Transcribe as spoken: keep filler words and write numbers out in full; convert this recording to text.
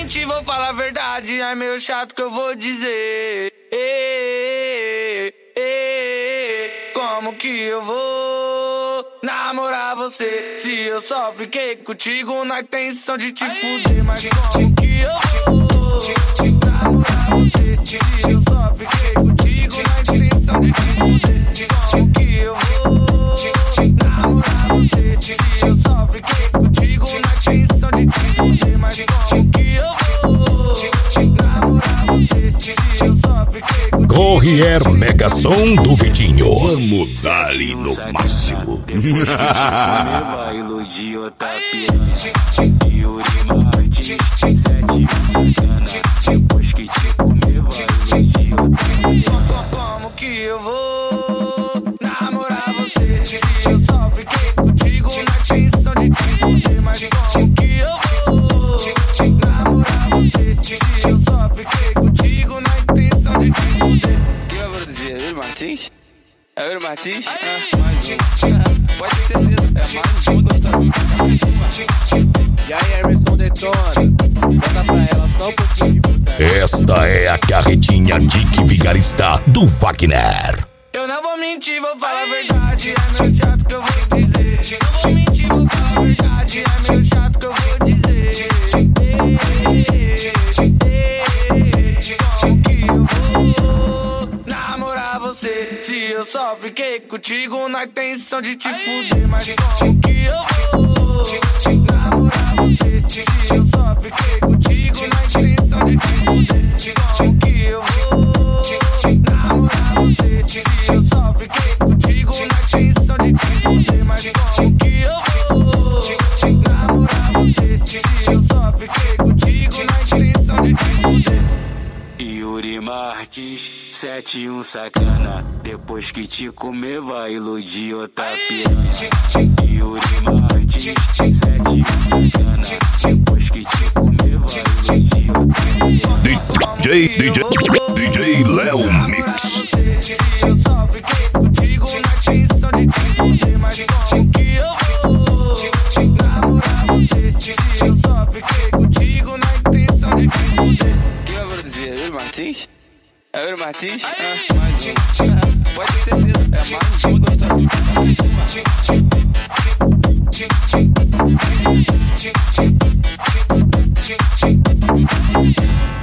mentir, vou falar a verdade. É meio chato que eu vou dizer. Ei, ei, como que eu vou namorar você se eu só fiquei contigo na intenção de te fuder? Mas como que eu vou namorar você se eu só fiquei contigo na intenção de te fuder? Como que eu vou namorar você se eu só fiquei contigo na intenção de te fuder? Mas como que eu vou namorar você se eu só fiquei contigo? Corrier Mega Som do Vitinho. Vamos dar-lhe no máximo. Depois que te comer vai iludir outra piranha. Yuri Martins, sete sacana. Depois que te comer vai iludir outra piranha. Como que eu vou namorar você se eu só fiquei contigo na intenção de te fuder? Mas como que eu vou namorar você se eu só fiquei contigo na intenção de te fuder? Quem vai produzir? É Yuri Martins? É Yuri Martins? Ah, mais um. Pode ter certeza. É mais um gostando. E aí, Emerson Detona, bota pra ela só um pouquinho de putaria. Esta é a carretinha Dick Vigarista do Wagner. Eu não vou mentir, vou falar a verdade. É meio chato que eu vou dizer. Não vou mentir, vou falar a verdade. É meio chato que eu vou dizer. Ei, ei, como que eu vou namorar você se eu só fiquei contigo na intenção de te fuder? Mas como que eu vou namorar você se eu só fiquei contigo na intenção de te fuder? Como que eu vou namorar você se eu só fiquei contigo na intenção de te fuder? Mas como que eu vou namorar você se eu só fiquei contigo na intenção de te fuder? Yuri Martins, sete um sacana. Depois que te comer vai iludir outra piranha. Yuri Martins, sete um sacana. Depois que te comer vai iludir outra piranha. D J, D J, D J Léo Mix. Se eu só fiquei contigo na intenção de te fuder? Mas como que eu vou namorar você se eu só fiquei contigo na intenção de te fuder? Quem vai produzir? É Yuri Martins? É Yuri Martins? Ah, mais um. Pode ter certeza. É mais um gostando.